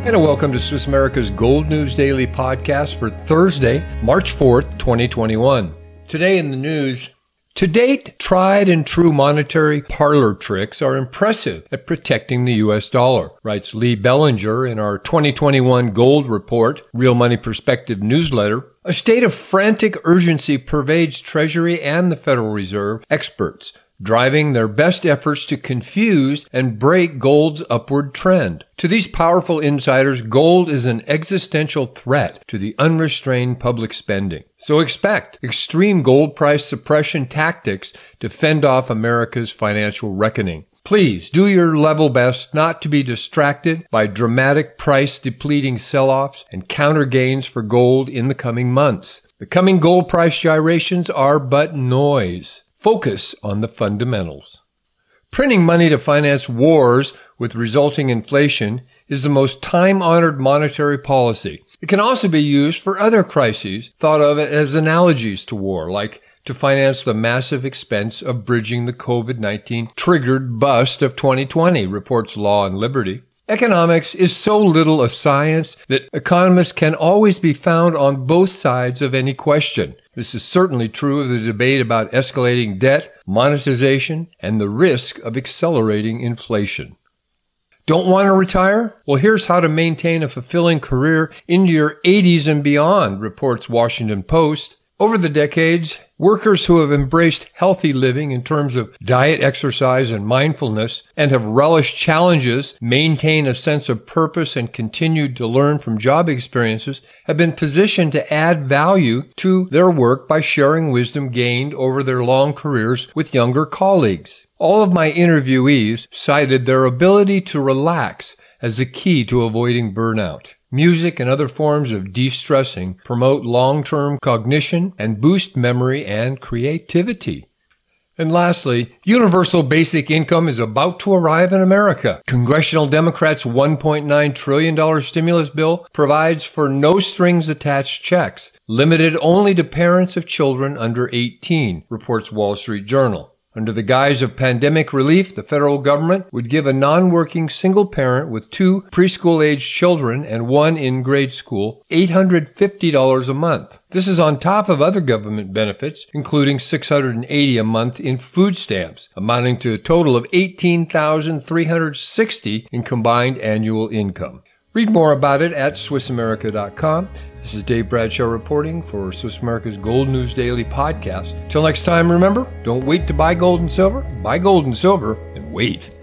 And welcome to Swiss America's Gold News Daily podcast for Thursday, March 4th, 2021. Today in the news, to date, tried and true monetary parlor tricks are impressive at protecting the U.S. dollar, writes Lee Bellinger in our 2021 Gold Report, Real Money Perspective newsletter. A state of frantic urgency pervades Treasury and the Federal Reserve experts, driving their best efforts to confuse and break gold's upward trend. To these powerful insiders, gold is an existential threat to the unrestrained public spending. So expect extreme gold price suppression tactics to fend off America's financial reckoning. Please do your level best not to be distracted by dramatic price-depleting sell-offs and counter gains for gold in the coming months. The coming gold price gyrations are but noise. Focus on the fundamentals. Printing money to finance wars with resulting inflation is the most time-honored monetary policy. It can also be used for other crises thought of as analogies to war, like to finance the massive expense of bridging the COVID-19 triggered bust of 2020, reports Law and Liberty. Economics is so little a science that economists can always be found on both sides of any question. This is certainly true of the debate about escalating debt, monetization, and the risk of accelerating inflation. Don't want to retire? Well, here's how to maintain a fulfilling career into your 80s and beyond, reports Washington Post. Over the decades, workers who have embraced healthy living in terms of diet, exercise, and mindfulness, and have relished challenges, maintain a sense of purpose, and continued to learn from job experiences, have been positioned to add value to their work by sharing wisdom gained over their long careers with younger colleagues. All of my interviewees cited their ability to relax as the key to avoiding burnout. Music and other forms of de-stressing promote long-term cognition and boost memory and creativity. And lastly, universal basic income is about to arrive in America. Congressional Democrats' $1.9 trillion stimulus bill provides for no-strings-attached checks, limited only to parents of children under 18, reports Wall Street Journal. Under the guise of pandemic relief, the federal government would give a non-working single parent with 2 preschool-aged children and 1 in grade school $850 a month. This is on top of other government benefits, including $680 a month in food stamps, amounting to a total of $18,360 in combined annual income. Read more about it at SwissAmerica.com. This is Dave Bradshaw reporting for Swiss America's Gold News Daily podcast. Till next time, remember, don't wait to buy gold and silver. Buy gold and silver and wait.